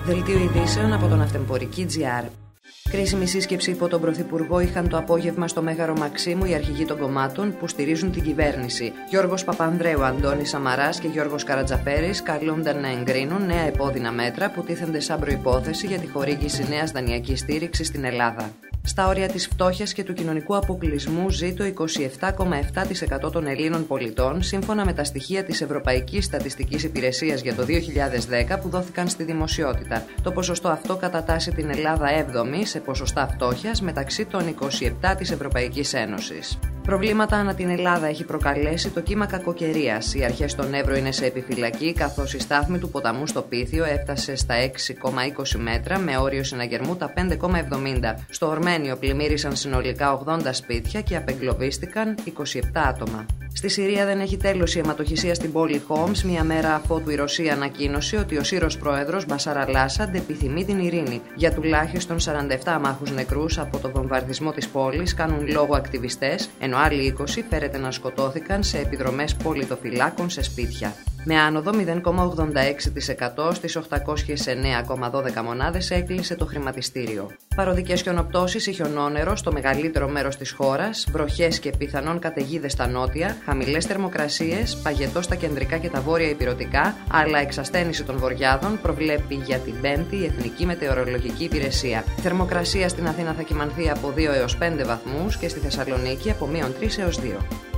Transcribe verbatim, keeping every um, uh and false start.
Δελτίο ειδήσεων από τον Αυτεμπορική τζι αρ. Κρίσιμη σύσκεψη υπό τον Πρωθυπουργό είχαν το απόγευμα στο Μέγαρο Μαξίμου οι αρχηγοί των κομμάτων που στηρίζουν την κυβέρνηση. Γιώργος Παπανδρέου, Αντώνης Σαμαράς και Γιώργος Καρατζαφέρης καλούνται να εγκρίνουν νέα επώδυνα μέτρα που τίθενται σαν προϋπόθεση για τη χορήγηση νέας δανειακής στήριξης στην Ελλάδα. Στα όρια της φτώχειας και του κοινωνικού αποκλεισμού ζει το είκοσι επτά κόμμα επτά τοις εκατό των Ελλήνων πολιτών, σύμφωνα με τα στοιχεία της Ευρωπαϊκής Στατιστικής Υπηρεσίας για το δύο χιλιάδες δέκα που δόθηκαν στη δημοσιότητα. Το ποσοστό αυτό κατατάσσει την Ελλάδα έβδομη σε ποσοστά φτώχειας μεταξύ των είκοσι επτά της Ευρωπαϊκής Ένωσης. Προβλήματα ανά την Ελλάδα έχει προκαλέσει το κύμα κακοκαιρίας. Οι αρχές στον Εύρο είναι σε επιφυλακή, καθώς η στάθμη του ποταμού στο Πίθιο έφτασε στα έξι κόμμα είκοσι μέτρα με όριο συναγερμού τα πέντε κόμμα εβδομήντα. Στο Ορμένιο πλημμύρισαν συνολικά ογδόντα σπίτια και απεγκλωβίστηκαν είκοσι επτά άτομα. Στη Συρία δεν έχει τέλος η αιματοχυσία στην πόλη Χόμς, μια μέρα αφότου η Ρωσία ανακοίνωσε ότι ο Σύρος πρόεδρος Μπασάρ Αλ-Άσαντ επιθυμεί την ειρήνη. Για τουλάχιστον σαράντα επτά αμάχους νεκρούς από το βομβαρδισμό της πόλης κάνουν λόγο ακτιβιστές, ενώ άλλοι είκοσι φέρεται να σκοτώθηκαν σε επιδρομές πολιτοφυλάκων σε σπίτια. Με άνοδο μηδέν κόμμα ογδόντα έξι τοις εκατό στις οκτακόσιες εννέα κόμμα δώδεκα μονάδες έκλεισε το χρηματιστήριο. Παροδικές χιονοπτώσεις ή χιονόνερο στο μεγαλύτερο μέρος της χώρας, βροχές και πιθανόν καταιγίδες στα νότια, χαμηλές θερμοκρασίες, παγετό στα κεντρικά και τα βόρεια ηπειρωτικά, αλλά εξασθένιση των βορειάδων προβλέπει για την Πέμπτη η Εθνική Μετεωρολογική Υπηρεσία. Η θερμοκρασία στην Αθήνα θα κυμανθεί από δύο έως πέντε βαθμούς και στη Θεσσαλονίκη από μείον τρία έως δύο.